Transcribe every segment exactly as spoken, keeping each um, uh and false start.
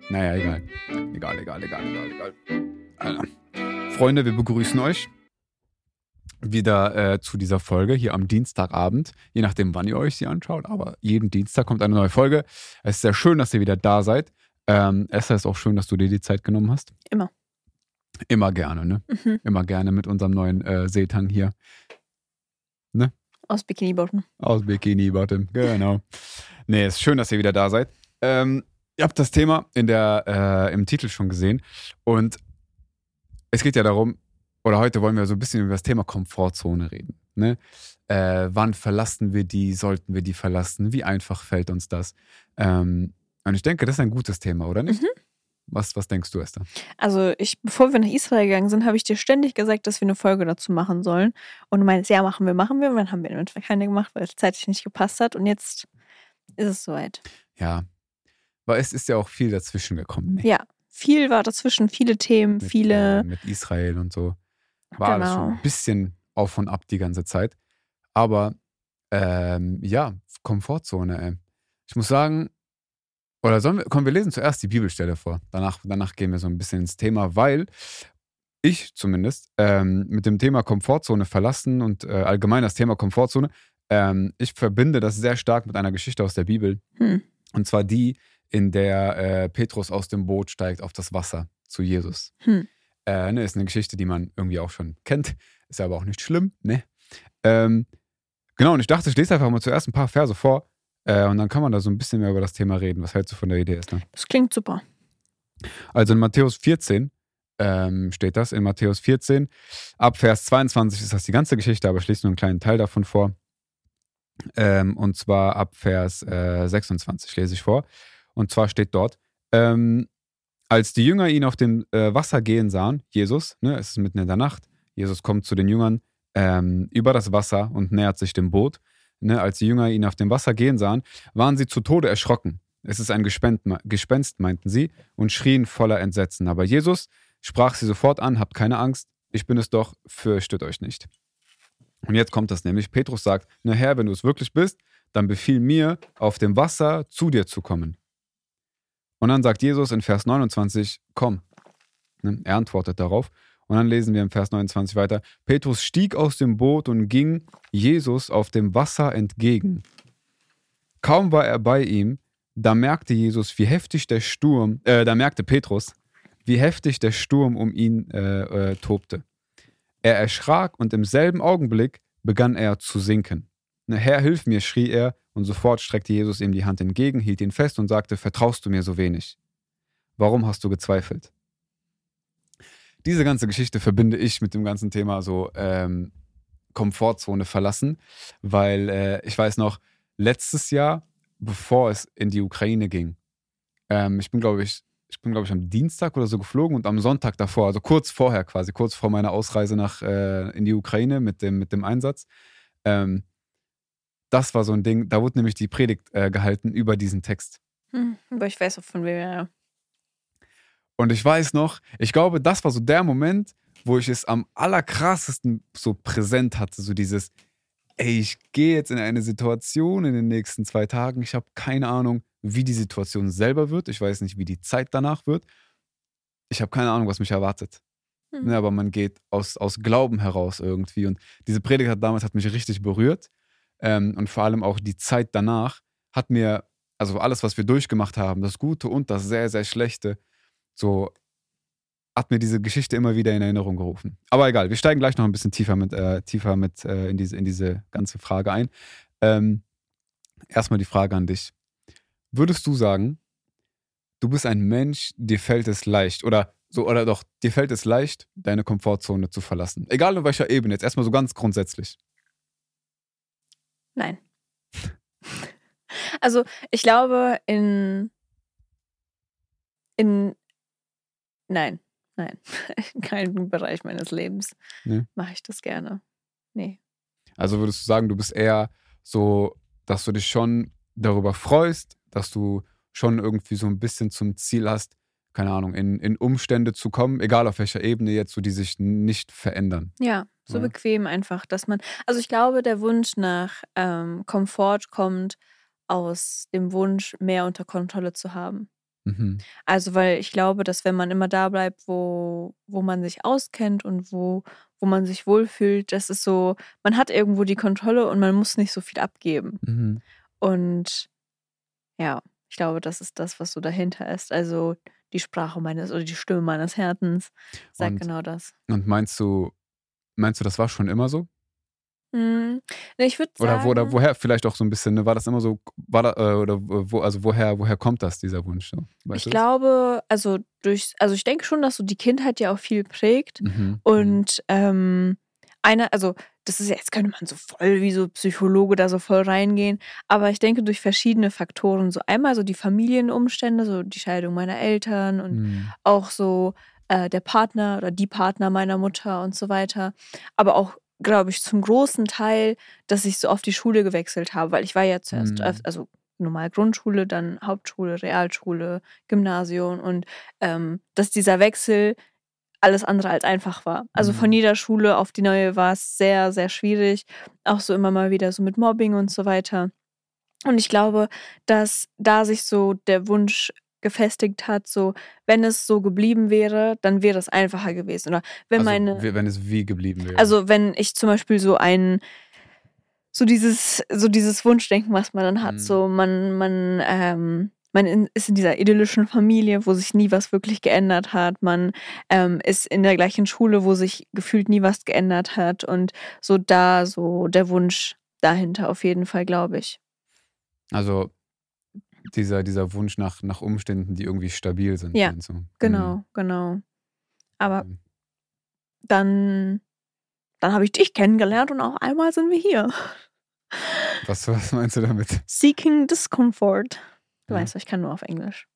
Naja, egal. Egal, egal, egal, egal, egal. Alter. Freunde, wir begrüßen euch wieder äh, zu dieser Folge hier am Dienstagabend. Je nachdem, wann ihr euch sie anschaut. Aber jeden Dienstag kommt eine neue Folge. Es ist sehr schön, dass ihr wieder da seid. Ähm, Esther, ist auch schön, dass du dir die Zeit genommen hast. Immer. Immer gerne, ne? Mhm. Immer gerne mit unserem neuen äh, Seetang hier. Ne? Aus Bikini Bottom. Aus Bikini Bottom, genau. Nee, es ist schön, dass ihr wieder da seid. Ähm, ihr habt das Thema in der, äh, im Titel schon gesehen. Und es geht ja darum, oder heute wollen wir so ein bisschen über das Thema Komfortzone reden. Ne? Äh, wann verlassen wir die? Sollten wir die verlassen? Wie einfach fällt uns das? Ähm, und ich denke, das ist ein gutes Thema, oder nicht? Mhm. Was, was denkst du, Esther? Also ich, bevor wir nach Israel gegangen sind, habe ich dir ständig gesagt, dass wir eine Folge dazu machen sollen. Und du meinst, ja, machen wir, machen wir. Und dann haben wir eventuell keine gemacht, weil es zeitlich nicht gepasst hat. Und jetzt ist es soweit. Ja, weil es ist ja auch viel dazwischen gekommen. Ne? Ja, viel war dazwischen, viele Themen, Mit, viele. äh, mit Israel und so. War alles schon Genau. ein bisschen auf und ab die ganze Zeit. Aber ähm, ja, Komfortzone, ey. Ich muss sagen, oder sollen wir, komm, wir lesen zuerst die Bibelstelle vor. Danach, danach gehen wir so ein bisschen ins Thema, weil ich zumindest ähm, mit dem Thema Komfortzone verlassen und äh, allgemein das Thema Komfortzone, ähm, ich verbinde das sehr stark mit einer Geschichte aus der Bibel. Hm. Und zwar die, in der äh, Petrus aus dem Boot steigt auf das Wasser zu Jesus. Hm. Äh, ne, ist eine Geschichte, die man irgendwie auch schon kennt. Ist aber auch nicht schlimm, ne? Ähm, genau, und ich dachte, ich lese einfach mal zuerst ein paar Verse vor äh, und dann kann man da so ein bisschen mehr über das Thema reden. Was hältst du von der Idee, Esther? Das klingt super. Also in Matthäus vierzehn ähm, steht das, in Matthäus vierzehn, ab Vers zweiundzwanzig ist das die ganze Geschichte, aber ich lese nur einen kleinen Teil davon vor. Ähm, und zwar ab Vers äh, sechsundzwanzig lese ich vor. Und zwar steht dort, ähm, als die Jünger ihn auf dem äh, Wasser gehen sahen, Jesus, ne, es ist mitten in der Nacht, Jesus kommt zu den Jüngern ähm, über das Wasser und nähert sich dem Boot. Ne, als die Jünger ihn auf dem Wasser gehen sahen, waren sie zu Tode erschrocken. Es ist ein Gespenst, Gespenst, meinten sie, und schrien voller Entsetzen. Aber Jesus sprach sie sofort an, habt keine Angst, ich bin es doch, fürchtet euch nicht. Und jetzt kommt das nämlich, Petrus sagt, na Herr, wenn du es wirklich bist, dann befiehl mir, auf dem Wasser zu dir zu kommen. Und dann sagt Jesus in Vers neunundzwanzig, komm. Ne? Er antwortet darauf. Und dann lesen wir im Vers neunundzwanzig weiter, Petrus stieg aus dem Boot und ging Jesus auf dem Wasser entgegen. Kaum war er bei ihm, da merkte Jesus, wie heftig der Sturm, äh, da merkte Petrus, wie heftig der Sturm um ihn äh, äh, tobte. Er erschrak und im selben Augenblick begann er zu sinken. Ne, Herr, hilf mir, schrie er, und sofort streckte Jesus ihm die Hand entgegen, hielt ihn fest und sagte, vertraust du mir so wenig? Warum hast du gezweifelt? Diese ganze Geschichte verbinde ich mit dem ganzen Thema so ähm, Komfortzone verlassen, weil äh, ich weiß noch, letztes Jahr, bevor es in die Ukraine ging, ähm, ich bin, glaube ich, ich bin, glaube ich, am Dienstag oder so geflogen und am Sonntag davor, also kurz vorher quasi, kurz vor meiner Ausreise nach äh, in die Ukraine mit dem, mit dem Einsatz, ähm, das war so ein Ding, da wurde nämlich die Predigt äh, gehalten über diesen Text. Hm. Aber ich weiß auch von wem, ja. Und ich weiß noch, ich glaube, das war so der Moment, wo ich es am allerkrassesten so präsent hatte, so dieses, ey, ich gehe jetzt in eine Situation in den nächsten zwei Tagen, ich habe keine Ahnung, wie die Situation selber wird, ich weiß nicht, wie die Zeit danach wird, ich habe keine Ahnung, was mich erwartet. Hm. Ne, aber man geht aus, aus Glauben heraus irgendwie und diese Predigt hat damals hat mich richtig berührt ähm, und vor allem auch die Zeit danach hat mir, also alles, was wir durchgemacht haben, das Gute und das sehr, sehr Schlechte, so hat mir diese Geschichte immer wieder in Erinnerung gerufen. Aber egal, wir steigen gleich noch ein bisschen tiefer mit, äh, tiefer mit äh, in, diese, in diese ganze Frage ein. Ähm, erstmal die Frage an dich. Würdest du sagen, du bist ein Mensch, dir fällt es leicht, oder so, oder doch, dir fällt es leicht, deine Komfortzone zu verlassen? Egal auf welcher Ebene, jetzt erstmal so ganz grundsätzlich. Nein. Also ich glaube, in, in nein, nein, in keinem Bereich meines Lebens Nee. mache ich das gerne. Nee. Also würdest du sagen, du bist eher so, dass du dich schon darüber freust, dass du schon irgendwie so ein bisschen zum Ziel hast, keine Ahnung, in, in Umstände zu kommen, egal auf welcher Ebene jetzt, so die sich nicht verändern. Ja, so Ja. bequem einfach, dass man, also ich glaube, der Wunsch nach ähm, Komfort kommt aus dem Wunsch, mehr unter Kontrolle zu haben. Mhm. Also, weil ich glaube, dass wenn man immer da bleibt, wo, wo man sich auskennt und wo, wo man sich wohlfühlt, das ist so, man hat irgendwo die Kontrolle und man muss nicht so viel abgeben. Mhm. Und ja, ich glaube, das ist das, was so dahinter ist. Also die Sprache meines oder die Stimme meines Herzens sagt Und, genau das. und meinst du, meinst du, das war schon immer so? Hm, ne, ich würde Oder, wo, oder sagen, woher vielleicht auch so ein bisschen, ne, war das immer so, war da, äh, oder wo, also woher, woher kommt das, dieser Wunsch? So? Weißt ich du das? glaube, also durch, also ich denke schon, dass so die Kindheit ja auch viel prägt. Mhm. Mhm. Und ähm, eine, also das ist ja, jetzt könnte man so voll wie so Psychologe da so voll reingehen, aber ich denke durch verschiedene Faktoren. So einmal so die Familienumstände, so die Scheidung meiner Eltern und Mhm. auch so äh, der Partner oder die Partner meiner Mutter und so weiter. Aber auch, glaube ich, zum großen Teil, dass ich so oft die Schule gewechselt habe, weil ich war ja zuerst, öf- Mhm. also normal Grundschule, dann Hauptschule, Realschule, Gymnasium und ähm, dass dieser Wechsel alles andere als einfach war. Also von Mhm. jeder Schule auf die neue war es sehr, sehr schwierig. Auch so immer mal wieder so mit Mobbing und so weiter. Und ich glaube, dass da sich so der Wunsch gefestigt hat, so wenn es so geblieben wäre, dann wäre es einfacher gewesen. Oder wenn Also, meine, wie- wenn es wie geblieben wäre. also wenn ich zum Beispiel so ein, so dieses, so dieses Wunschdenken, was man dann hat, Mhm. so man, man, ähm, man in, ist in dieser idyllischen Familie, wo sich nie was wirklich geändert hat. Man ähm, ist in der gleichen Schule, wo sich gefühlt nie was geändert hat. Und so da, so der Wunsch dahinter auf jeden Fall, glaube ich. Also, dieser, dieser Wunsch nach, nach Umständen, die irgendwie stabil sind, Ja, meinst du? Mhm. genau, genau. Aber Okay. dann, dann habe ich dich kennengelernt und auf einmal sind wir hier. Was, was meinst du damit? Seeking Discomfort. Du Ja? weißt, ich kann nur auf Englisch.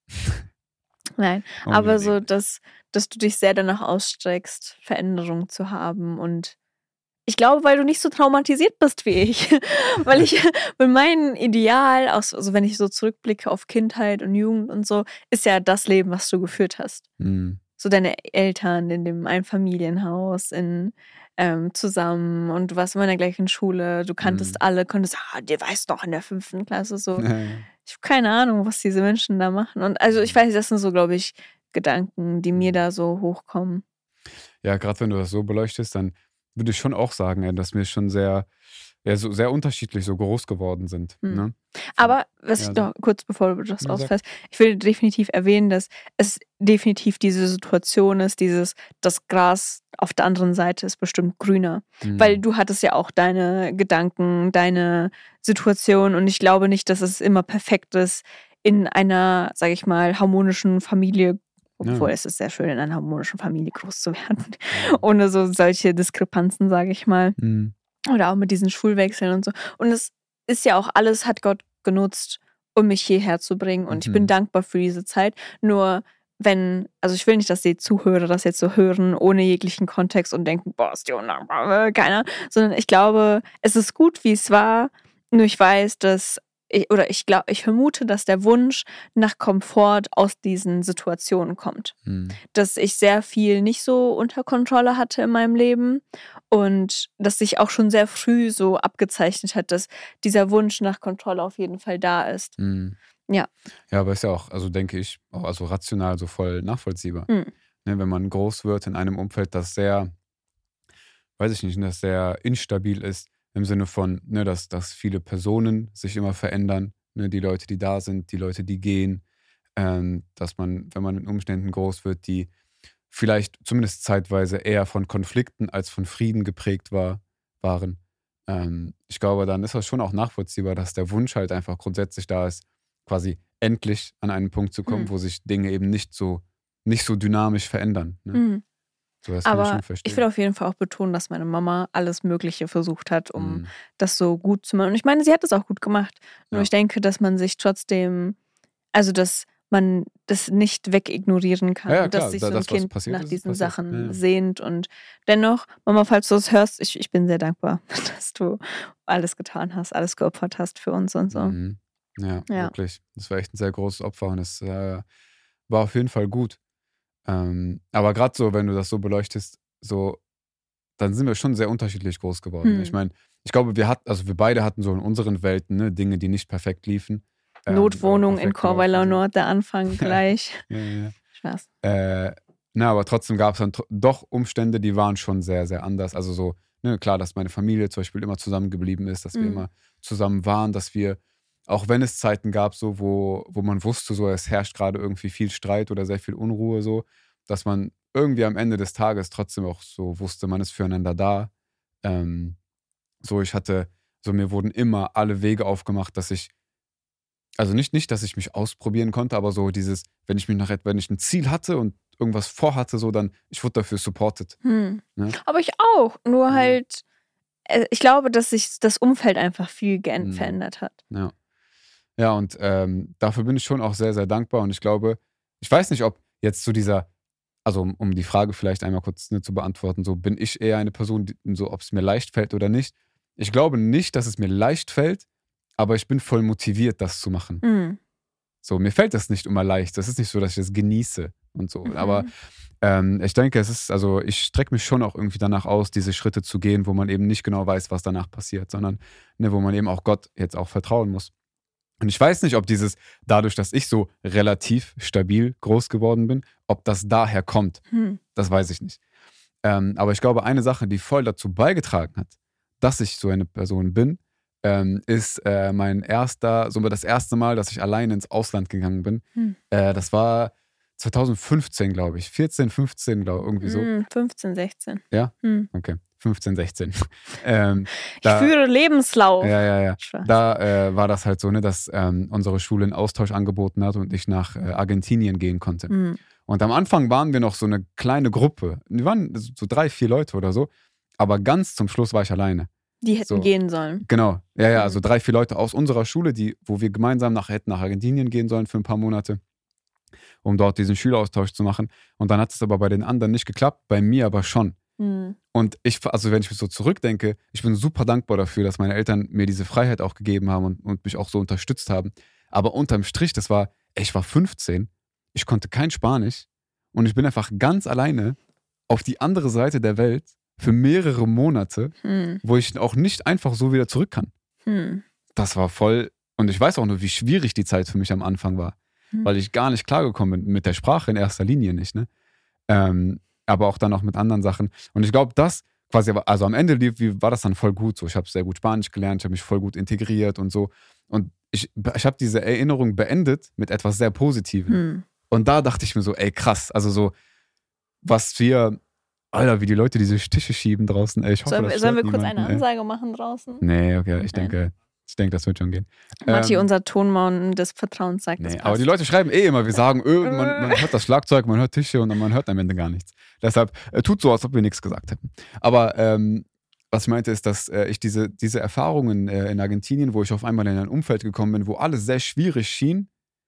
Nein, Only aber in so, English. dass, dass du dich sehr danach ausstreckst, Veränderungen zu haben. Und ich glaube, weil du nicht so traumatisiert bist wie ich. Weil ich mit meinem Ideal, aus, also wenn ich so zurückblicke auf Kindheit und Jugend und so, ist ja das Leben, was du geführt hast. Mhm. So deine Eltern in dem Einfamilienhaus, in ähm, zusammen und du warst immer in der gleichen Schule, du kanntest Mhm. alle, konntest, ah, dir weißt noch in der fünften Klasse so. Ja, ja. Ich habe keine Ahnung, was diese Menschen da machen. Und also ich Mhm. weiß, das sind so, glaube ich, Gedanken, die mir Mhm. da so hochkommen. Ja, gerade wenn du das so beleuchtest, dann würde ich schon auch sagen, ey, dass wir schon sehr, ja, so sehr unterschiedlich so groß geworden sind. Hm. Ne? Von, Aber was ich ja, noch sag. kurz bevor du das Ja, sag. ausfährst, ich will definitiv erwähnen, dass es definitiv diese Situation ist, dieses, das Gras auf der anderen Seite ist bestimmt grüner. Weil Mhm. du hattest ja auch deine Gedanken, deine Situation und ich glaube nicht, dass es immer perfekt ist, in einer, sage ich mal, harmonischen Familie, obwohl Ja. es ist sehr schön, in einer harmonischen Familie groß zu werden, Mhm. ohne so solche Diskrepanzen, sage ich mal. Mhm. Oder auch mit diesen Schulwechseln und so. Und es ist ja auch alles, hat Gott genutzt, um mich hierher zu bringen. Und ich bin Mhm. dankbar für diese Zeit. Nur wenn, also ich will nicht, dass die Zuhörer das jetzt so hören, ohne jeglichen Kontext und denken, boah, ist die undankbar, äh, keiner. Sondern ich glaube, es ist gut, wie es war. Nur ich weiß, dass, ich, oder ich glaube, ich vermute, dass der Wunsch nach Komfort aus diesen Situationen kommt. Mhm. Dass ich sehr viel nicht so unter Kontrolle hatte in meinem Leben und dass sich auch schon sehr früh so abgezeichnet hat, dass dieser Wunsch nach Kontrolle auf jeden Fall da ist. Mhm. Ja. Ja, aber ist ja auch, also denke ich, auch also rational so voll nachvollziehbar. Hm. Ne, wenn man groß wird in einem Umfeld, das sehr, weiß ich nicht, das sehr instabil ist, im Sinne von, ne, dass, dass viele Personen sich immer verändern, ne, die Leute, die da sind, die Leute, die gehen, ähm, dass man, wenn man in Umständen groß wird, die vielleicht zumindest zeitweise eher von Konflikten als von Frieden geprägt war, waren. Ähm, ich glaube, dann ist das schon auch nachvollziehbar, dass der Wunsch halt einfach grundsätzlich da ist, quasi endlich an einen Punkt zu kommen, Hm. wo sich Dinge eben nicht so, nicht so dynamisch verändern. Ne? Hm. So, das kann ich schon Aber ich will verstehen. auf jeden Fall auch betonen, dass meine Mama alles Mögliche versucht hat, um Mhm. das so gut zu machen. Und ich meine, sie hat es auch gut gemacht. Nur Ja. ich denke, dass man sich trotzdem, also dass man das nicht wegignorieren kann, Ja, ja, dass klar, sich da- so ein das, was Kind passiert nach ist, ist diesen passiert. Ja, Sachen ja. sehnt. Und dennoch, Mama, falls du das hörst, ich, ich bin sehr dankbar, dass du alles getan hast, alles geopfert hast für uns und so. Mhm. Ja, Ja. wirklich. Das war echt ein sehr großes Opfer und es äh, war auf jeden Fall gut. Ähm, aber gerade so, wenn du das so beleuchtest, so, dann sind wir schon sehr unterschiedlich groß geworden. Ne? Ich Hm. meine, ich glaube, wir hatten, also wir beide hatten so in unseren Welten ne, Dinge, die nicht perfekt liefen. Ähm, Notwohnung oder in auch weggelaufen Korweiler sind. Nord, der Anfang gleich. Ja, ja, ja. Spaß. Äh, na, aber trotzdem gab es dann tr- doch Umstände, die waren schon sehr, sehr anders. Also so, ne, klar, dass meine Familie zum Beispiel immer zusammengeblieben ist, dass wir Mhm. immer zusammen waren, dass wir, auch wenn es Zeiten gab, so, wo, wo man wusste, so, es herrscht gerade irgendwie viel Streit oder sehr viel Unruhe, so, dass man irgendwie am Ende des Tages trotzdem auch so wusste, man ist füreinander da. Ähm, so, ich hatte, so, mir wurden immer alle Wege aufgemacht, dass ich, also nicht, nicht, dass ich mich ausprobieren konnte, aber so dieses, wenn ich mich nach, et- wenn ich ein Ziel hatte und irgendwas vorhatte, so dann, ich wurde dafür supported. Hm. Ne? Aber ich auch. Nur Ja. halt, äh, ich glaube, dass sich das Umfeld einfach viel geänd- Mhm. verändert hat. Ja. Ja, und ähm, dafür bin ich schon auch sehr, sehr dankbar. Und ich glaube, ich weiß nicht, ob jetzt zu dieser, also um, um die Frage vielleicht einmal kurz ne, zu beantworten, so bin ich eher eine Person, die, so ob es mir leicht fällt oder nicht. Ich glaube nicht, dass es mir leicht fällt, aber ich bin voll motiviert, das zu machen. Hm. So, mir fällt das nicht immer leicht. Das ist nicht so, dass ich das genieße und so. Mhm. Aber ähm, ich denke, es ist, also ich strecke mich schon auch irgendwie danach aus, diese Schritte zu gehen, wo man eben nicht genau weiß, was danach passiert, sondern ne, wo man eben auch Gott jetzt auch vertrauen muss. Und ich weiß nicht, ob dieses, dadurch, dass ich so relativ stabil groß geworden bin, ob das daher kommt. Hm. Das weiß ich nicht. Ähm, aber ich glaube, eine Sache, die voll dazu beigetragen hat, dass ich so eine Person bin, ähm, ist äh, mein erster, so das erste Mal, dass ich alleine ins Ausland gegangen bin. Hm. Äh, das war zwanzig fünfzehn, glaube ich. vierzehn, fünfzehn, glaube ich, irgendwie so. Hm, fünfzehn, sechzehn. Ja? Hm. Okay. fünfzehn, sechzehn. ähm, Ich da, führe Lebenslauf. ja, ja, ja. Spaß. Da äh, war das halt so, ne, dass ähm, unsere Schule einen Austausch angeboten hat und ich nach äh, Argentinien gehen konnte. Hm. Und am Anfang waren wir noch so eine kleine Gruppe. Wir waren so drei, vier Leute oder so. Aber ganz zum Schluss war ich alleine. Die hätten So. gehen sollen. Genau. Ja, ja, Mhm. also drei, vier Leute aus unserer Schule, die, wo wir gemeinsam nach, hätten nach Argentinien gehen sollen für ein paar Monate, um dort diesen Schüleraustausch zu machen. Und dann hat es aber bei den anderen nicht geklappt, bei mir aber schon. Hm. Und ich, also wenn ich so zurückdenke, ich bin super dankbar dafür, dass meine Eltern mir diese Freiheit auch gegeben haben und, und mich auch so unterstützt haben. Aber unterm Strich, das war, ey, ich war fünfzehn, ich konnte kein Spanisch und ich bin einfach ganz alleine auf die andere Seite der Welt für mehrere Monate, Hm. wo ich auch nicht einfach so wieder zurück kann. Hm. Das war voll, und ich weiß auch nur, wie schwierig die Zeit für mich am Anfang war, Hm. weil ich gar nicht klargekommen bin, mit der Sprache in erster Linie nicht, ne? Ähm, aber auch dann auch mit anderen Sachen. Und ich glaube, das quasi, also am Ende lief, wie, war das dann voll gut so. Ich habe sehr gut Spanisch gelernt, ich habe mich voll gut integriert und so. Und ich, ich habe diese Erinnerung beendet mit etwas sehr Positivem. Hm. Und da dachte ich mir so, ey, krass, also so, was wir, Alter, wie die Leute diese Stiche schieben draußen, ey, ich hoffe, Sollen, das wir- sollen wir stört kurz niemanden, eine ey. Ansage machen draußen? Nee, okay, ich Nein. denke, ich denke, das wird schon gehen. Matti, Ähm, unser Tonmann des Vertrauens, sagt, das Nee, passt. aber die Leute schreiben eh immer, wir sagen, öh, man, man hört das Schlagzeug, man hört Tische und dann man hört am Ende gar nichts. Deshalb äh, tut so, als ob wir nichts gesagt hätten. Aber ähm, was ich meinte, ist, dass äh, ich diese, diese Erfahrungen äh, in Argentinien, wo ich auf einmal in ein Umfeld gekommen bin, wo alles sehr schwierig schien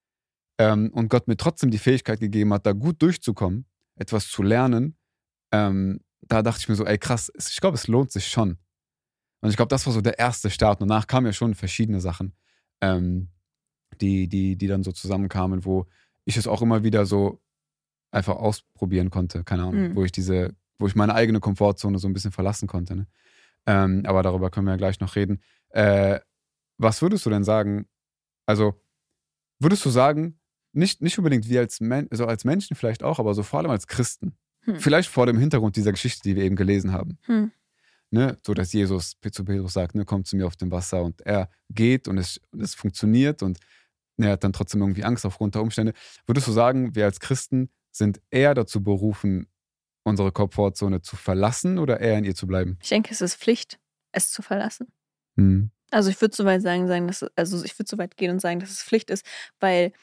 ähm, und Gott mir trotzdem die Fähigkeit gegeben hat, da gut durchzukommen, etwas zu lernen, ähm, da dachte ich mir so, ey krass, es- ich glaube, es lohnt sich schon. Und ich glaube, das war so der erste Start. Und danach kamen ja schon verschiedene Sachen, ähm, die, die, die dann so zusammenkamen, wo ich es auch immer wieder so einfach ausprobieren konnte, keine Ahnung, Mhm. wo ich diese, wo ich meine eigene Komfortzone so ein bisschen verlassen konnte. Ne? Ähm, aber darüber können wir ja gleich noch reden. Äh, was würdest du denn sagen? Also, würdest du sagen, nicht, nicht unbedingt wir als, Men also als Menschen vielleicht auch, aber so vor allem als Christen, Hm. vielleicht vor dem Hintergrund dieser Geschichte, die wir eben gelesen haben, Hm. ne, so dass Jesus zu Petrus sagt, ne, komm zu mir auf dem Wasser und er geht und es, und es funktioniert und ne, er hat dann trotzdem irgendwie Angst aufgrund der Umstände. Würdest du sagen, wir als Christen sind eher dazu berufen, unsere Komfortzone zu verlassen oder eher in ihr zu bleiben? Ich denke, es ist Pflicht, es zu verlassen. Hm. Also ich würde so weit sagen, sagen dass, also ich würde so weit gehen und sagen, dass es Pflicht ist, weil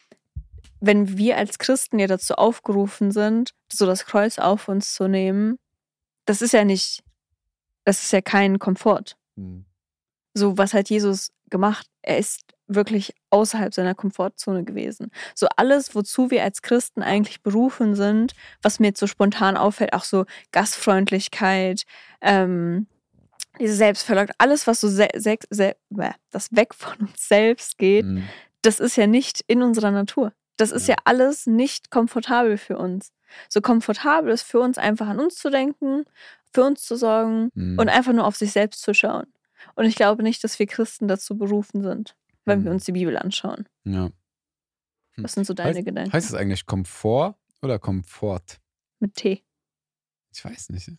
wenn wir als Christen ja dazu aufgerufen sind, so das Kreuz auf uns zu nehmen, das ist ja nicht, das ist ja kein Komfort. Hm. So, was hat Jesus gemacht? Er ist wirklich außerhalb seiner Komfortzone gewesen. So alles, wozu wir als Christen eigentlich berufen sind, was mir jetzt so spontan auffällt, auch so Gastfreundlichkeit, ähm, diese Selbstverleugnung, alles, was so se se se bäh, das weg von uns selbst geht, Hm. das ist ja nicht in unserer Natur. Das ist ja, Ja. alles nicht komfortabel für uns. So komfortabel ist für uns einfach an uns zu denken, für uns zu sorgen Hm. und einfach nur auf sich selbst zu schauen. Und ich glaube nicht, dass wir Christen dazu berufen sind. wenn Hm. wir uns die Bibel anschauen. Ja. Hm. Was sind so deine Heißt, Gedanken? heißt es eigentlich Komfort oder Komfort? Mit T. Ich weiß nicht.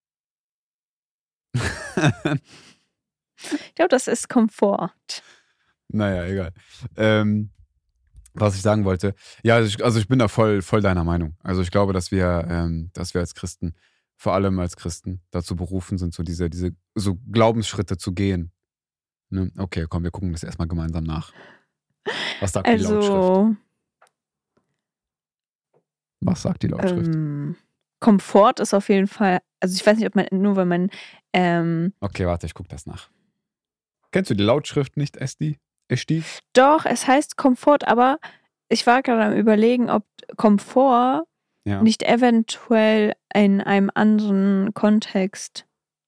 Ich glaube, das ist Komfort. Naja, egal. Ähm, was ich sagen wollte. Ja, also ich, also ich bin da voll, voll deiner Meinung. Also ich glaube, dass wir, ähm, dass wir als Christen, vor allem als Christen, dazu berufen sind, so diese, diese so Glaubensschritte zu gehen. Ne? Okay, komm, wir gucken das erstmal gemeinsam nach. Was sagt die Lautschrift? Also, Was sagt die Lautschrift? ähm, Komfort ist auf jeden Fall, also ich weiß nicht, ob man, nur weil man, ähm, Okay, warte, ich gucke das nach. Kennst du die Lautschrift nicht, Esti? Esti? doch, es heißt Komfort, aber ich war gerade am Überlegen, ob Komfort Ja. nicht eventuell in einem anderen Kontext.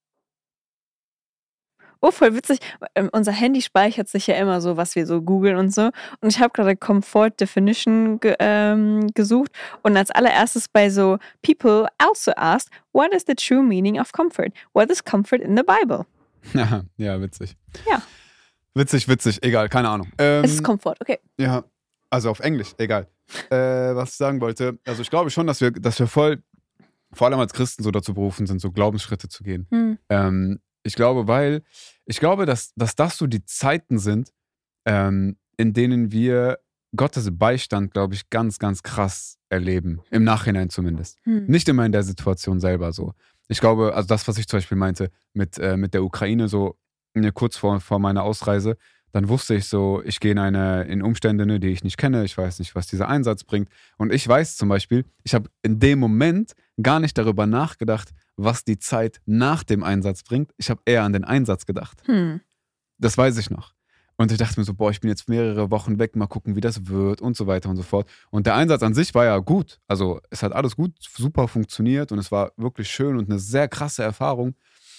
Oh, voll witzig. Ähm, Unser Handy speichert sich ja immer so, was wir so googeln und so. Und ich habe gerade Comfort Definition ge ähm, gesucht. Und als allererstes bei so People also asked, what is the true meaning of comfort? What is comfort in the Bible? Ja, ja, witzig. Ja. Witzig, witzig, egal, keine Ahnung. Ähm, Es ist Komfort, okay. Ja, also auf Englisch, egal. Äh, was ich sagen wollte, also ich glaube schon, dass wir, dass wir voll, vor allem als Christen so dazu berufen sind, so Glaubensschritte zu gehen. Hm. Ähm, ich glaube, weil, ich glaube, dass, dass das so die Zeiten sind, ähm, in denen wir Gottes Beistand, glaube ich, ganz, ganz krass erleben. Im Nachhinein zumindest. Hm. Nicht immer in der Situation selber so. Ich glaube, also das, was ich zum Beispiel meinte mit, äh, mit der Ukraine, so ne, kurz vor, vor meiner Ausreise, dann wusste ich so, ich gehe in eine in Umstände, ne, die ich nicht kenne, ich weiß nicht, was dieser Einsatz bringt. Und ich weiß zum Beispiel, ich habe in dem Moment gar nicht darüber nachgedacht, was die Zeit nach dem Einsatz bringt. Ich habe eher an den Einsatz gedacht. Hm. Das weiß ich noch. Und ich dachte mir so, boah, ich bin jetzt mehrere Wochen weg, mal gucken, wie das wird und so weiter und so fort. Und der Einsatz an sich war ja gut. Also es hat alles gut, super funktioniert und es war wirklich schön und eine sehr krasse Erfahrung.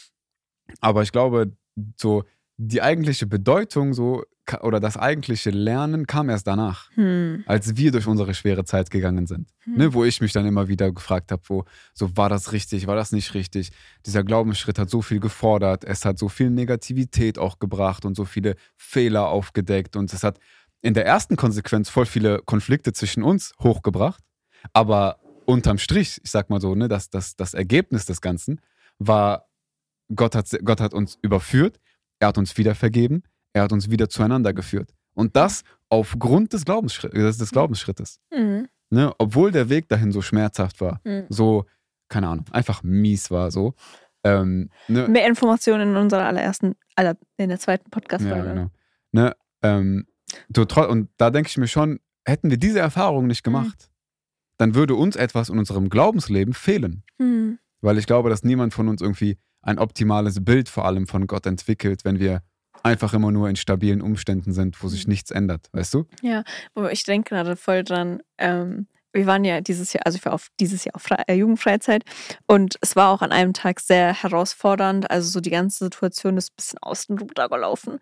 Aber ich glaube, so die eigentliche Bedeutung so ka- oder das eigentliche Lernen kam erst danach, Hm. als wir durch unsere schwere Zeit gegangen sind. Hm. Ne, wo ich mich dann immer wieder gefragt habe, wo, so war das richtig, war das nicht richtig? Dieser Glaubensschritt hat so viel gefordert, es hat so viel Negativität auch gebracht und so viele Fehler aufgedeckt und es hat in der ersten Konsequenz voll viele Konflikte zwischen uns hochgebracht, aber unterm Strich, ich sag mal so, ne, das, das, das Ergebnis des Ganzen war, Gott hat, Gott hat uns überführt, er hat uns wieder vergeben, er hat uns wieder zueinander geführt. Und das aufgrund des, Glaubensschritt, des, des Glaubensschrittes. Hm. Ne? Obwohl der Weg dahin so schmerzhaft war, Hm. so, keine Ahnung, einfach mies war so. Ähm, ne? Mehr Informationen in unserer allerersten, aller, in der zweiten Ja, Podcast-Folge. genau. Ne? Ähm, so, tro- und da denke ich mir schon, hätten wir diese Erfahrung nicht gemacht, dann würde uns etwas in unserem Glaubensleben fehlen. Hm. Weil ich glaube, dass niemand von uns irgendwie ein optimales Bild vor allem von Gott entwickelt, wenn wir einfach immer nur in stabilen Umständen sind, wo sich nichts ändert, weißt du? Ja, aber ich denke gerade voll dran, ähm, wir waren ja dieses Jahr, also ich war auf dieses Jahr auf Fre äh, Jugendfreizeit und es war auch an einem Tag sehr herausfordernd, also so die ganze Situation ist ein bisschen aus dem Ruder gelaufen.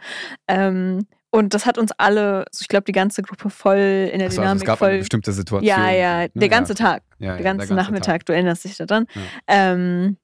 Ähm, und das hat uns alle, also ich glaube die ganze Gruppe voll in der Achso, also Dynamik es gab voll. eine bestimmte Situation. Ja, ja, ne? der ganze ja. Tag, Ja, ja, der ganze der ganze Nachmittag, Tag. du erinnerst dich daran. Ja. Ähm,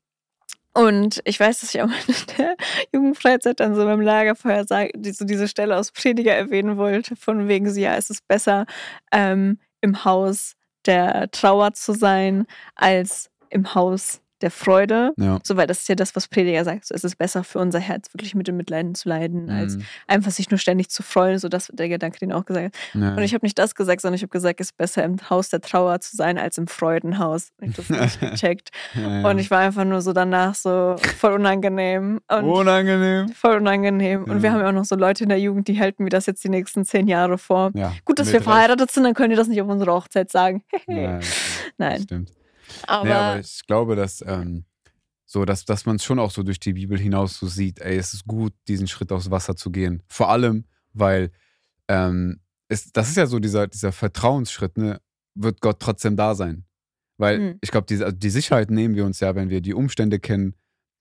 und ich weiß, dass ich auch in der Jugendfreizeit dann so beim Lagerfeuer sag, die, so diese Stelle aus Prediger erwähnen wollte, von wegen so, ja, es ist besser, ähm, im Haus der Trauer zu sein, als im Haus der Freude. Ja. So, weil das ist ja das, was Prediger sagt. So, es ist besser für unser Herz, wirklich mit dem Mitleiden zu leiden, als Mhm. einfach sich nur ständig zu freuen. So, das wird der Gedanke, den er auch gesagt hat. Ja. Und ich habe nicht das gesagt, sondern ich habe gesagt, es ist besser im Haus der Trauer zu sein, als im Freudenhaus. Und ich habe das nicht gecheckt. ja, ja. Und ich war einfach nur so danach so voll unangenehm. Und Unangenehm. voll unangenehm. Und Ja. wir haben ja auch noch so Leute in der Jugend, die halten mir das jetzt die nächsten zehn Jahre vor. Ja, Gut, dass mit wir Recht. verheiratet sind, dann könnt ihr das nicht auf unserer Hochzeit sagen. Ja, das stimmt. Nein. Stimmt. Aber, Nee, aber ich glaube, dass, ähm, so, dass, dass man es schon auch so durch die Bibel hinaus so sieht, ey, es ist gut, diesen Schritt aufs Wasser zu gehen. Vor allem, weil ähm, es, das ist ja so dieser, dieser Vertrauensschritt, ne? Wird Gott trotzdem da sein? Weil Mhm. ich glaube, die, also die Sicherheit nehmen wir uns ja, wenn wir die Umstände kennen.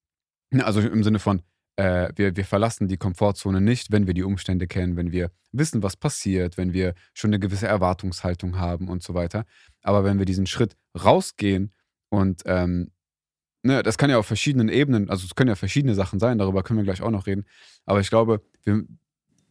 Ne, also im Sinne von, äh, wir, wir verlassen die Komfortzone nicht, wenn wir die Umstände kennen, wenn wir wissen, was passiert, wenn wir schon eine gewisse Erwartungshaltung haben und so weiter. Aber wenn wir diesen Schritt rausgehen und ähm, ne, das kann ja auf verschiedenen Ebenen, also es können ja verschiedene Sachen sein, darüber können wir gleich auch noch reden. Aber ich glaube, wir,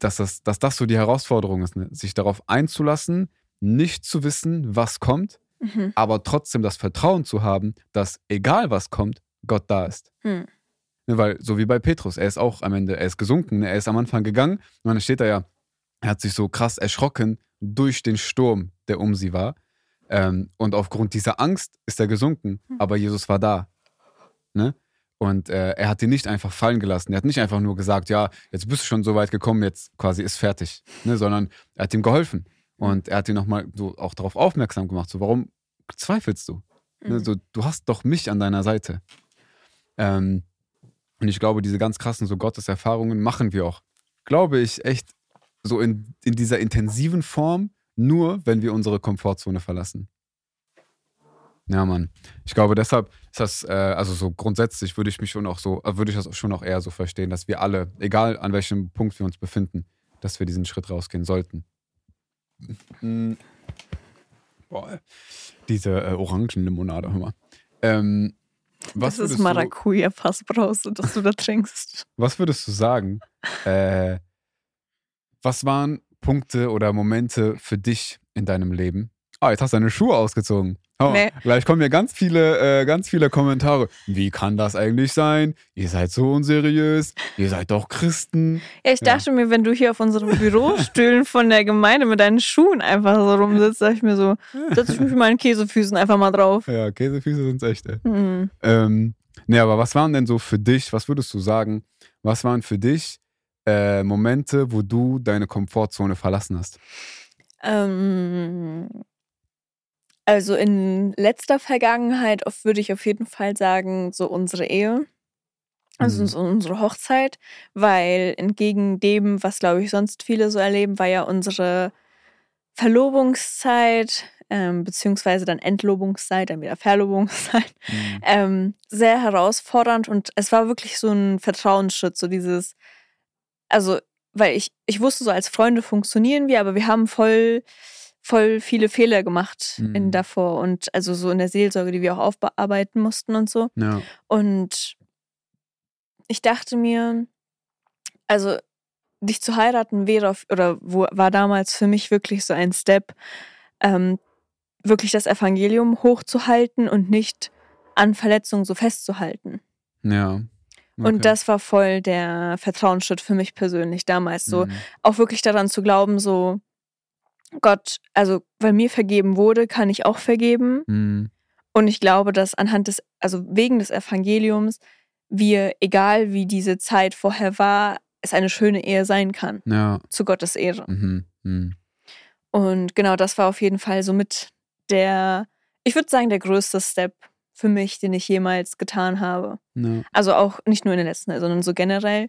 dass das, dass das so die Herausforderung ist, ne? Sich darauf einzulassen, nicht zu wissen, was kommt, Mhm. aber trotzdem das Vertrauen zu haben, dass egal was kommt, Gott da ist. Hm. Ne, weil, so wie bei Petrus, er ist auch am Ende, er ist gesunken, ne? Er ist am Anfang gegangen und dann steht da ja, er hat sich so krass erschrocken durch den Sturm, der um sie war. Ähm, und aufgrund dieser Angst ist er gesunken, Hm. aber Jesus war da. Ne? Und äh, er hat ihn nicht einfach fallen gelassen. Er hat nicht einfach nur gesagt, ja, jetzt bist du schon so weit gekommen, jetzt quasi ist fertig. Ne? Sondern er hat ihm geholfen. Und er hat ihn nochmal so auch darauf aufmerksam gemacht. So, warum zweifelst du? Ne? Mhm. So, du hast doch mich an deiner Seite. Ähm, und ich glaube, diese ganz krassen so Gotteserfahrungen machen wir auch, glaube ich, echt so in, in dieser intensiven Form, nur wenn wir unsere Komfortzone verlassen. Ja, Mann. Ich glaube, deshalb ist das, äh, also so grundsätzlich würde ich mich schon auch so, äh, würde ich das schon auch eher so verstehen, dass wir alle, egal an welchem Punkt wir uns befinden, dass wir diesen Schritt rausgehen sollten. Mhm. Boah, diese äh, Orangenlimonade, hör mal. Ähm, was Das ist würdest du, Maracuja-Fass brauchst du, dass du da trinkst. was würdest du sagen, äh, was waren Punkte oder Momente für dich in deinem Leben? Ah, jetzt hast du deine Schuhe ausgezogen. Oh, Nee. gleich kommen hier ganz viele, äh, ganz viele Kommentare. Wie kann das eigentlich sein? Ihr seid so unseriös. Ihr seid doch Christen. Ja, ich Ja. dachte mir, wenn du hier auf unseren Bürostühlen von der Gemeinde mit deinen Schuhen einfach so rumsitzt, dachte ich mir so, setze ich mich mit meinen Käsefüßen einfach mal drauf. Ja, Käsefüße sind's echt, ey. Mhm. Ähm, nee, aber was waren denn so für dich, was würdest du sagen, was waren für dich äh, Momente, wo du deine Komfortzone verlassen hast? Ähm, also in letzter Vergangenheit oft würde ich auf jeden Fall sagen, so unsere Ehe, also Mhm. so unsere Hochzeit, weil entgegen dem, was glaube ich sonst viele so erleben, war ja unsere Verlobungszeit, ähm, beziehungsweise dann Entlobungszeit, dann wieder Verlobungszeit, Mhm. ähm, sehr herausfordernd und es war wirklich so ein Vertrauensschritt, so dieses, also, weil ich, ich wusste so, als Freunde funktionieren wir, aber wir haben voll, voll viele Fehler gemacht in Mhm. davor und also so in der Seelsorge, die wir auch aufarbeiten mussten und so. Ja. Und ich dachte mir, also dich zu heiraten wäre auf, oder wo, war damals für mich wirklich so ein Step, ähm, wirklich das Evangelium hochzuhalten und nicht an Verletzungen so festzuhalten. Ja. Und Okay. das war voll der Vertrauensschritt für mich persönlich damals, so Mhm. auch wirklich daran zu glauben, so Gott, also weil mir vergeben wurde, kann ich auch vergeben. Mhm. Und ich glaube, dass anhand des, also wegen des Evangeliums, wir, egal wie diese Zeit vorher war, es eine schöne Ehe sein kann. Ja. Zu Gottes Ehre. Mhm. Mhm. Und genau, das war auf jeden Fall so mit der, ich würde sagen, der größte Step für mich, den ich jemals getan habe. Ja. Also auch nicht nur in der letzten, sondern so generell.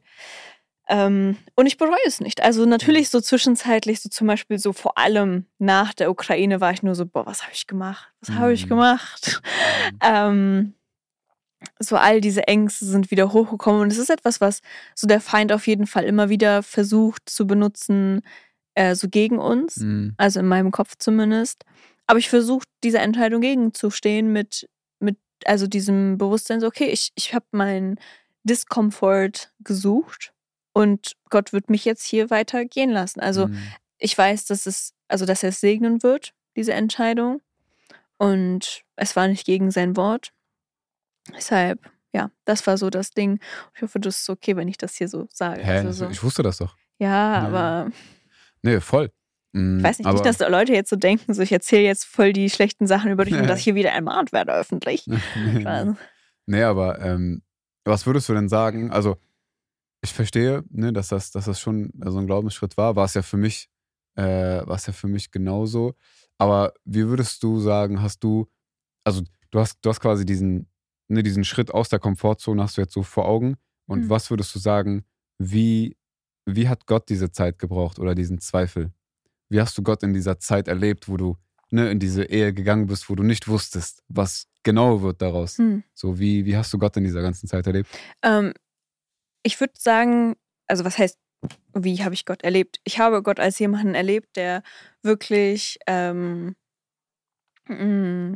Ähm, und ich bereue es nicht. Also natürlich so zwischenzeitlich, so zum Beispiel so vor allem nach der Ukraine war ich nur so, boah, was habe ich gemacht? Was habe ich Mhm. gemacht? Mhm. Ähm, so all diese Ängste sind wieder hochgekommen und es ist etwas, was so der Feind auf jeden Fall immer wieder versucht zu benutzen, äh, so gegen uns, Mhm. also in meinem Kopf zumindest. Aber ich versuche dieser Entscheidung gegenzustehen mit, mit also diesem Bewusstsein, so okay, ich, ich habe meinen Discomfort gesucht und Gott wird mich jetzt hier weiter gehen lassen. Also Mhm. ich weiß, dass es, also dass er es segnen wird, diese Entscheidung. Und es war nicht gegen sein Wort. Deshalb, ja, das war so das Ding. Ich hoffe, das ist okay, wenn ich das hier so sage. Hä? Also so, Ich wusste das doch. ja, Ja. aber Nee, voll. ich Mhm. weiß nicht, nicht, Aber dass Leute jetzt so denken, so ich erzähle jetzt voll die schlechten Sachen über dich und dass ich hier wieder ermahnt werde öffentlich. nee, nee. Also, Nee, aber ähm, was würdest du denn sagen? Also, ich verstehe, ne, dass das, dass das schon so ein Glaubensschritt war. War es ja für mich, äh, war es ja für mich genauso. Aber wie würdest du sagen, hast du, also du hast, du hast quasi diesen, ne, diesen Schritt aus der Komfortzone hast du jetzt so vor Augen. Und hm. was würdest du sagen, wie, wie hat Gott diese Zeit gebraucht oder diesen Zweifel? Wie hast du Gott in dieser Zeit erlebt, wo du, ne, in diese Ehe gegangen bist, wo du nicht wusstest, was genau wird daraus? Hm. So, wie, wie hast du Gott in dieser ganzen Zeit erlebt? Ähm, ich würde sagen, also was heißt, wie habe ich Gott erlebt? Ich habe Gott als jemanden erlebt, der wirklich ähm, mh,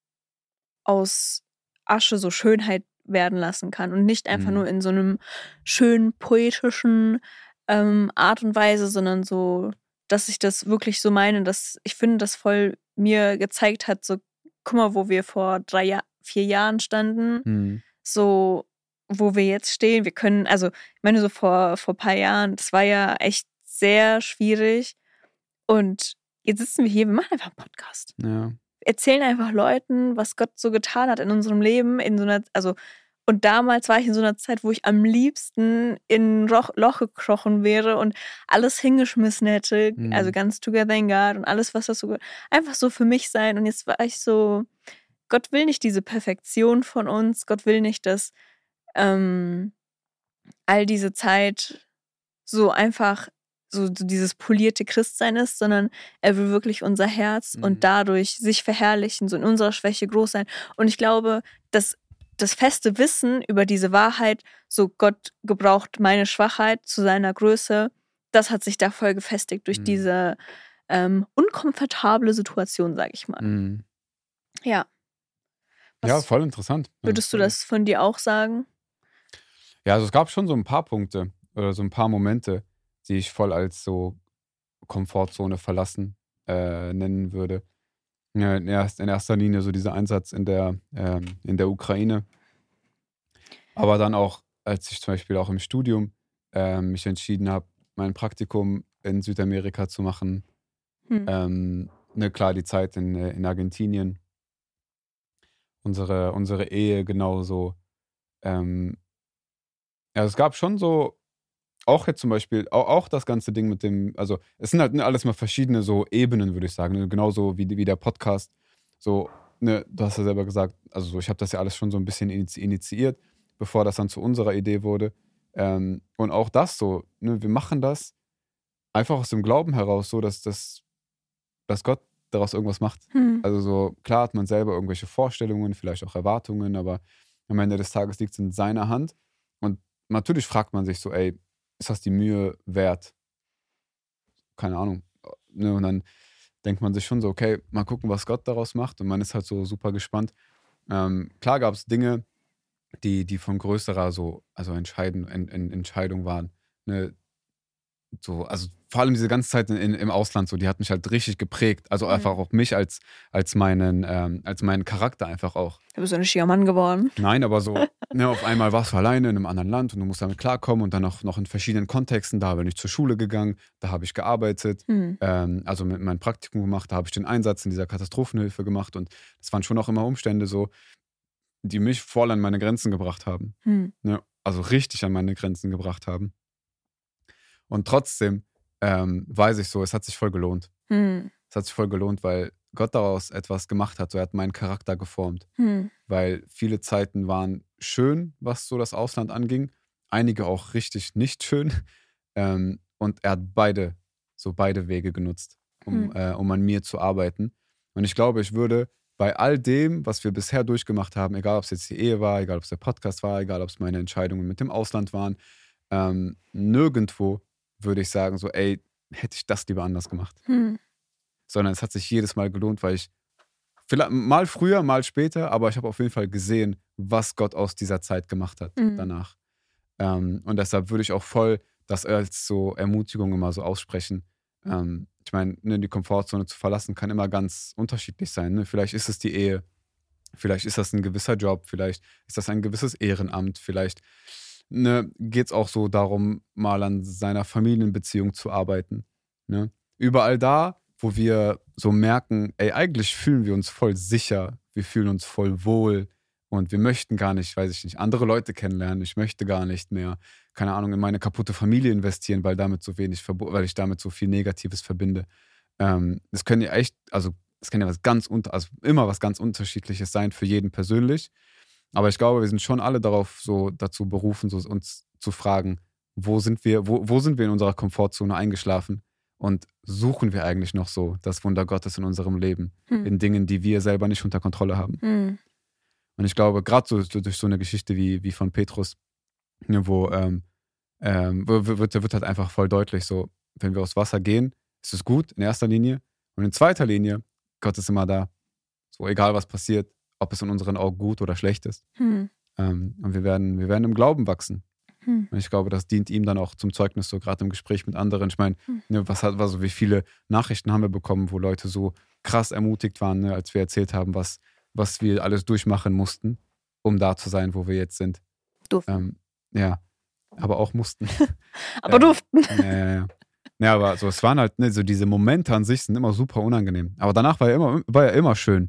aus Asche so Schönheit werden lassen kann und nicht einfach Mhm. nur in so einem schönen, poetischen, ähm, Art und Weise, sondern so, dass ich das wirklich so meine, dass ich finde, das voll mir gezeigt hat, so, guck mal, wo wir vor drei, Jahr, vier Jahren standen, Mhm. so, wo wir jetzt stehen. Wir können, also, ich meine, so vor, vor ein paar Jahren, das war ja echt sehr schwierig. Und jetzt sitzen wir hier, wir machen einfach einen Podcast. Ja. Wir erzählen einfach Leuten, was Gott so getan hat in unserem Leben, in so einer, also, und damals war ich in so einer Zeit, wo ich am liebsten in ein Loch, Loch gekrochen wäre und alles hingeschmissen hätte, Mhm. also ganz Together in God und alles, was das so, einfach so für mich sein. Und jetzt war ich so, Gott will nicht diese Perfektion von uns, Gott will nicht, dass ähm, all diese Zeit so einfach so, so dieses polierte Christsein ist, sondern er will wirklich unser Herz Mhm. und dadurch sich verherrlichen, so in unserer Schwäche groß sein. Und ich glaube, dass das feste Wissen über diese Wahrheit, so Gott gebraucht meine Schwachheit zu seiner Größe, das hat sich da voll gefestigt durch Mhm. diese ähm, unkomfortable Situation, sag ich mal. Mhm. Ja. Was Ja, voll interessant. Ja, würdest du voll. das von dir auch sagen? Ja, also es gab schon so ein paar Punkte oder so ein paar Momente, die ich voll als so Komfortzone verlassen äh, nennen würde. Ja, in, erst, in erster Linie so dieser Einsatz in der, ähm, in der Ukraine. Aber dann auch, als ich zum Beispiel auch im Studium ähm, mich entschieden habe, mein Praktikum in Südamerika zu machen. Hm. Ähm, ne, klar, die Zeit in, äh, in Argentinien, unsere, unsere Ehe genauso. Ähm, ja, es gab schon so, auch jetzt zum Beispiel, auch, auch das ganze Ding mit dem, also es sind halt ne, alles mal verschiedene so Ebenen, würde ich sagen. Ne? Genauso wie, die- wie der Podcast. So, ne, du hast ja selber gesagt, also so, ich habe das ja alles schon so ein bisschen inizi- initiiert, bevor das dann zu unserer Idee wurde. Ähm, und auch das so, ne, wir machen das einfach aus dem Glauben heraus, so dass, dass, dass Gott daraus irgendwas macht. Hm. Also so, klar hat man selber irgendwelche Vorstellungen, vielleicht auch Erwartungen, aber am Ende des Tages liegt es in seiner Hand. Und natürlich fragt man sich so, ey, ist das die Mühe wert? Keine Ahnung. Ne, und dann denkt man sich schon so, okay, mal gucken, was Gott daraus macht. Und man ist halt so super gespannt. Ähm, klar gab es Dinge, die, die von größerer so, also Entscheiden, en, en, Entscheidung waren. Ne, so, also vor allem diese ganze Zeit in, in, im Ausland, so, die hat mich halt richtig geprägt. Also einfach Hm. auch mich als, als, meinen, ähm, als meinen Charakter einfach auch. Du bist ein richtiger Mann geworden. Nein, aber so, ne, auf einmal warst du alleine in einem anderen Land und du musst damit klarkommen und dann auch noch in verschiedenen Kontexten. Da bin ich zur Schule gegangen, da habe ich gearbeitet, Hm. ähm, also mit meinem Praktikum gemacht, da habe ich den Einsatz in dieser Katastrophenhilfe gemacht und das waren schon auch immer Umstände so, die mich voll an meine Grenzen gebracht haben. Hm. Ne? Also richtig an meine Grenzen gebracht haben. Und trotzdem ähm, weiß ich so, es hat sich voll gelohnt. Hm. Es hat sich voll gelohnt, weil Gott daraus etwas gemacht hat. So, er hat meinen Charakter geformt. Hm. Weil viele Zeiten waren schön, was so das Ausland anging. Einige auch richtig nicht schön. Ähm, und er hat beide, so beide Wege genutzt, um, Hm. äh, um an mir zu arbeiten. Und ich glaube, ich würde bei all dem, was wir bisher durchgemacht haben, egal ob es jetzt die Ehe war, egal ob es der Podcast war, egal ob es meine Entscheidungen mit dem Ausland waren, ähm, nirgendwo würde ich sagen, so, ey, hätte ich das lieber anders gemacht. Hm. Sondern es hat sich jedes Mal gelohnt, weil ich, vielleicht mal früher, mal später, aber ich habe auf jeden Fall gesehen, was Gott aus dieser Zeit gemacht hat Hm. danach. Ähm, und deshalb würde ich auch voll das als so Ermutigung immer so aussprechen. Ähm, ich meine, ne, die Komfortzone zu verlassen kann immer ganz unterschiedlich sein. Ne? Vielleicht ist es die Ehe, vielleicht ist das ein gewisser Job, vielleicht ist das ein gewisses Ehrenamt, vielleicht ne, geht es auch so darum, mal an seiner Familienbeziehung zu arbeiten. Ne? Überall da, wo wir so merken, ey, eigentlich fühlen wir uns voll sicher, wir fühlen uns voll wohl und wir möchten gar nicht, weiß ich nicht, andere Leute kennenlernen. Ich möchte gar nicht mehr, keine Ahnung, in meine kaputte Familie investieren, weil damit so wenig, verbo- weil ich damit so viel Negatives verbinde. Ähm, das können ja echt, also es kann ja was ganz unter, also immer was ganz Unterschiedliches sein für jeden persönlich. Aber ich glaube, wir sind schon alle darauf so dazu berufen, so uns zu fragen, wo sind wir, wo, wo sind wir in unserer Komfortzone eingeschlafen und suchen wir eigentlich noch so das Wunder Gottes in unserem Leben, Hm. in Dingen, die wir selber nicht unter Kontrolle haben. Hm. Und ich glaube, gerade so, so durch so eine Geschichte wie, wie von Petrus, ne, wo, ähm, ähm, wo- wo- wird, wird halt einfach voll deutlich, so, wenn wir aufs Wasser gehen, ist es gut in erster Linie. Und in zweiter Linie, Gott ist immer da. So, egal was passiert, ob es in unseren Augen gut oder schlecht ist. Hm. Ähm, und wir werden, wir werden im Glauben wachsen. Hm. Und ich glaube, das dient ihm dann auch zum Zeugnis, so gerade im Gespräch mit anderen. Ich meine, Hm. ne, was hat, also wie viele Nachrichten haben wir bekommen, wo Leute so krass ermutigt waren, ne, als wir erzählt haben, was, was wir alles durchmachen mussten, um da zu sein, wo wir jetzt sind. Durften. Ähm, ja, aber auch mussten. Aber ähm, durften. Ja, ja, ja. Ja, aber so, es waren halt, ne, so diese Momente an sich sind immer super unangenehm. Aber danach war ja immer, war ja immer schön.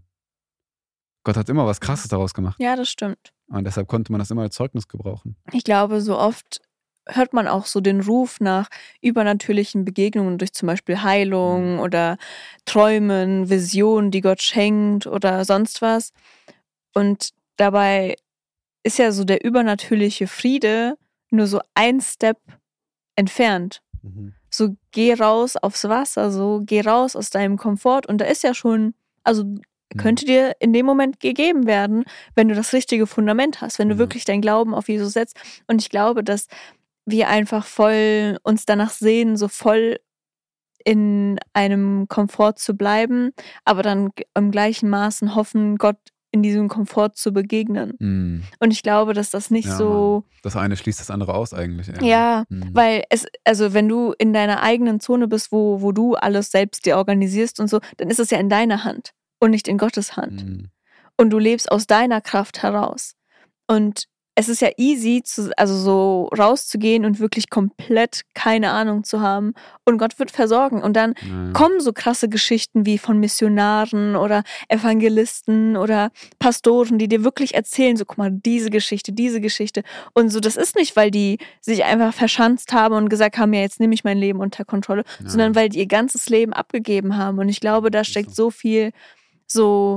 Gott hat immer was Krasses daraus gemacht. Ja, das stimmt. Und deshalb konnte man das immer als Zeugnis gebrauchen. Ich glaube, so oft hört man auch so den Ruf nach übernatürlichen Begegnungen durch zum Beispiel Heilung Mhm. oder Träumen, Visionen, die Gott schenkt oder sonst was. Und dabei ist ja so der übernatürliche Friede nur so ein Step entfernt. Mhm. So geh raus aufs Wasser, so geh raus aus deinem Komfort. Und da ist ja schon, also könnte dir in dem Moment gegeben werden, wenn du das richtige Fundament hast, wenn du Ja. wirklich deinen Glauben auf Jesus setzt. Und ich glaube, dass wir einfach voll uns danach sehen, so voll in einem Komfort zu bleiben, aber dann g- im gleichen Maßen hoffen, Gott in diesem Komfort zu begegnen. Mhm. Und ich glaube, dass das nicht Ja, so, Mann. Das eine schließt das andere aus eigentlich. eher, ne? ja, Mhm. weil es, also wenn du in deiner eigenen Zone bist, wo, wo du alles selbst dir organisierst und so, dann ist es ja in deiner Hand und nicht in Gottes Hand. Mhm. Und du lebst aus deiner Kraft heraus. Und es ist ja easy, zu, also so rauszugehen und wirklich komplett keine Ahnung zu haben. Und Gott wird versorgen. Und dann Ja. kommen so krasse Geschichten wie von Missionaren oder Evangelisten oder Pastoren, die dir wirklich erzählen, so guck mal, diese Geschichte, diese Geschichte. Und so, das ist nicht, weil die sich einfach verschanzt haben und gesagt haben, ja, jetzt nehme ich mein Leben unter Kontrolle, Ja. sondern weil die ihr ganzes Leben abgegeben haben. Und ich glaube, da Ist steckt so. so viel so,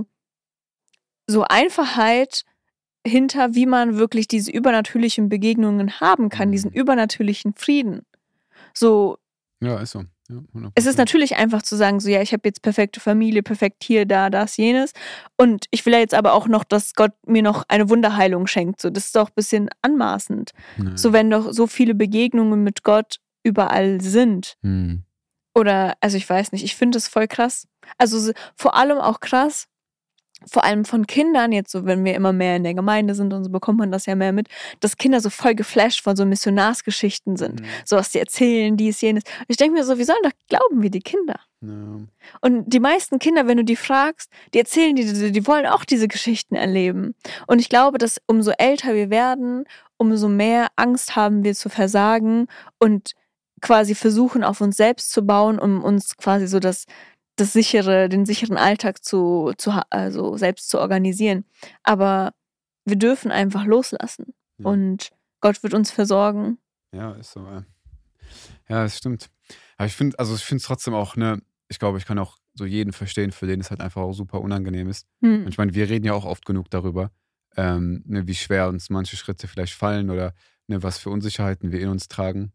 so Einfachheit hinter, wie man wirklich diese übernatürlichen Begegnungen haben kann, Mhm. diesen übernatürlichen Frieden. So, Ja, ist so. Ja, hundert es ist Prozent. natürlich einfach zu sagen, so ja, ich habe jetzt perfekte Familie, perfekt hier, da, das, jenes. Und ich will ja jetzt aber auch noch, dass Gott mir noch eine Wunderheilung schenkt. So, das ist doch ein bisschen anmaßend. Ja. So, wenn doch so viele Begegnungen mit Gott überall sind. Mhm. Oder, also ich weiß nicht, ich finde es voll krass. Also so, vor allem auch krass, vor allem von Kindern, jetzt so, wenn wir immer mehr in der Gemeinde sind und so bekommt man das ja mehr mit, dass Kinder so voll geflasht von so Missionarsgeschichten sind. Mhm. So was die erzählen, dies, jenes. Und ich denke mir so, wir sollen doch glauben wie die Kinder. Ja. Und die meisten Kinder, wenn du die fragst, die erzählen, die, die, die wollen auch diese Geschichten erleben. Und ich glaube, dass umso älter wir werden, umso mehr Angst haben wir zu versagen und quasi versuchen, auf uns selbst zu bauen, um uns quasi so das, das sichere, den sicheren Alltag zu, zu, ha- also selbst zu organisieren. Aber wir dürfen einfach loslassen. Ja. Und Gott wird uns versorgen. Ja, ist so. Ja, ja das stimmt. Aber ich finde, also ich finde es trotzdem auch, ne, ich glaube, ich kann auch so jeden verstehen, für den es halt einfach auch super unangenehm ist. Und Hm. ich meine, wir reden ja auch oft genug darüber, ähm, ne, wie schwer uns manche Schritte vielleicht fallen oder ne, was für Unsicherheiten wir in uns tragen.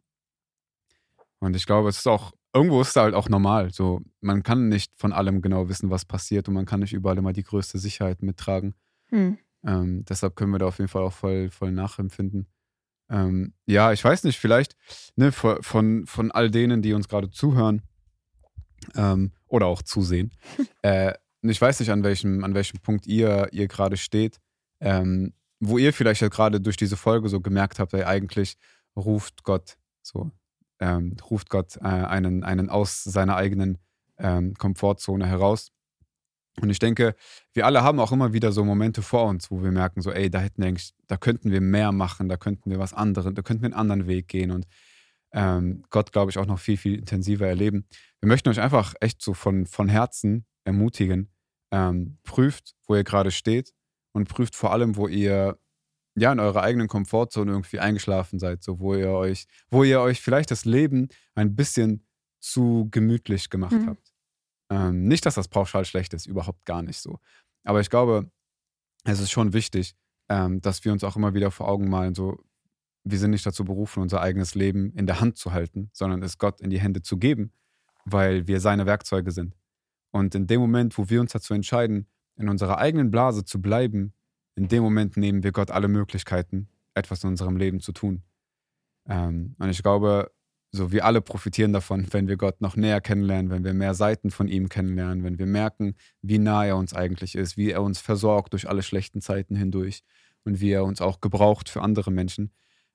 Und ich glaube, es ist auch, irgendwo ist es halt auch normal. So, man kann nicht von allem genau wissen, was passiert und man kann nicht überall immer die größte Sicherheit mittragen. Hm. Ähm, deshalb können wir da auf jeden Fall auch voll, voll nachempfinden. Ähm, ja, ich weiß nicht, vielleicht ne, von, von, von all denen, die uns gerade zuhören ähm, oder auch zusehen. äh, ich weiß nicht, an welchem, an welchem Punkt ihr, ihr gerade steht, ähm, wo ihr vielleicht halt gerade durch diese Folge so gemerkt habt, ey, eigentlich ruft Gott so, ähm, ruft Gott äh, einen, einen aus seiner eigenen ähm, Komfortzone heraus. Und ich denke, wir alle haben auch immer wieder so Momente vor uns, wo wir merken, so, ey, da hätten wir eigentlich, da könnten wir mehr machen, da könnten wir was anderes, da könnten wir einen anderen Weg gehen und ähm, Gott, glaube ich, auch noch viel, viel intensiver erleben. Wir möchten euch einfach echt so von, von Herzen ermutigen, ähm, prüft, wo ihr gerade steht und prüft vor allem, wo ihr ja in eurer eigenen Komfortzone irgendwie eingeschlafen seid, so wo ihr euch, wo ihr euch vielleicht das Leben ein bisschen zu gemütlich gemacht Hm. habt. Ähm, nicht, dass das pauschal schlecht ist, überhaupt gar nicht so. Aber ich glaube, es ist schon wichtig, ähm, dass wir uns auch immer wieder vor Augen malen, so, wir sind nicht dazu berufen, unser eigenes Leben in der Hand zu halten, sondern es Gott in die Hände zu geben, weil wir seine Werkzeuge sind. Und in dem Moment, wo wir uns dazu entscheiden, in unserer eigenen Blase zu bleiben, in dem Moment nehmen wir Gott alle Möglichkeiten, etwas in unserem Leben zu tun. Ähm, und ich glaube, so wir alle profitieren davon, wenn wir Gott noch näher kennenlernen, wenn wir mehr Seiten von ihm kennenlernen, wenn wir merken, wie nah er uns eigentlich ist, wie er uns versorgt durch alle schlechten Zeiten hindurch und wie er uns auch gebraucht für andere Menschen.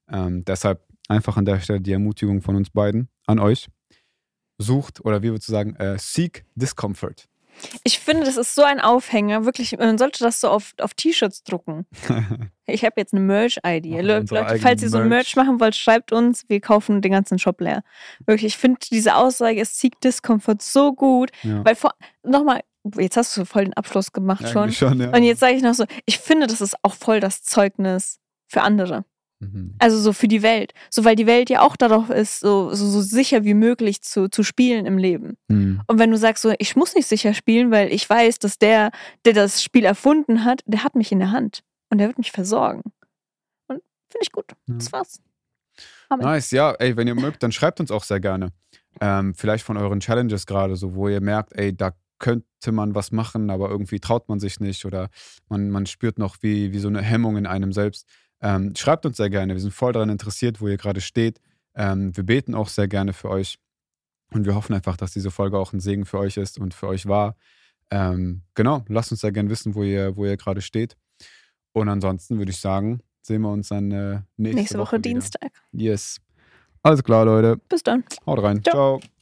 Ähm, deshalb einfach an der Stelle die Ermutigung von uns beiden an euch. Sucht, oder wie würdest du sagen, äh, seek discomfort. Ich finde, das ist so ein Aufhänger. Wirklich, man sollte das so auf, auf T-Shirts drucken. Ich habe jetzt eine Merch-Idee. Machen Le unsere Leute, eigenen falls ihr so ein Merch. Merch machen wollt, schreibt uns. Wir kaufen den ganzen Shop leer. Wirklich, ich finde diese Aussage, es seek Discomfort so gut. Ja. Weil vor, nochmal, jetzt hast du voll den Abschluss gemacht schon. Eigentlich schon, ja. Und jetzt sage ich noch so, ich finde, das ist auch voll das Zeugnis für andere. Mhm. Also so für die Welt. So, weil die Welt ja auch darauf ist, so, so, so sicher wie möglich zu, zu spielen im Leben. Mhm. Und wenn du sagst so, ich muss nicht sicher spielen, weil ich weiß, dass der, der das Spiel erfunden hat, der hat mich in der Hand. Und der wird mich versorgen. Und finde ich gut. Ja. Das war's. Amen. Nice, ja, ey, wenn ihr mögt, dann schreibt uns auch sehr gerne. Ähm, vielleicht von euren Challenges gerade, so wo ihr merkt, ey, da könnte man was machen, aber irgendwie traut man sich nicht oder man, man spürt noch wie, wie so eine Hemmung in einem selbst. Ähm, schreibt uns sehr gerne. Wir sind voll daran interessiert, wo ihr gerade steht. Ähm, wir beten auch sehr gerne für euch. Und wir hoffen einfach, dass diese Folge auch ein Segen für euch ist und für euch war. Ähm, genau, lasst uns sehr gerne wissen, wo ihr, wo ihr gerade steht. Und ansonsten würde ich sagen, sehen wir uns dann äh, nächste, Nächste Woche, Woche wieder. Dienstag. Yes. Alles klar, Leute. Bis dann. Haut rein. Ciao. Ciao.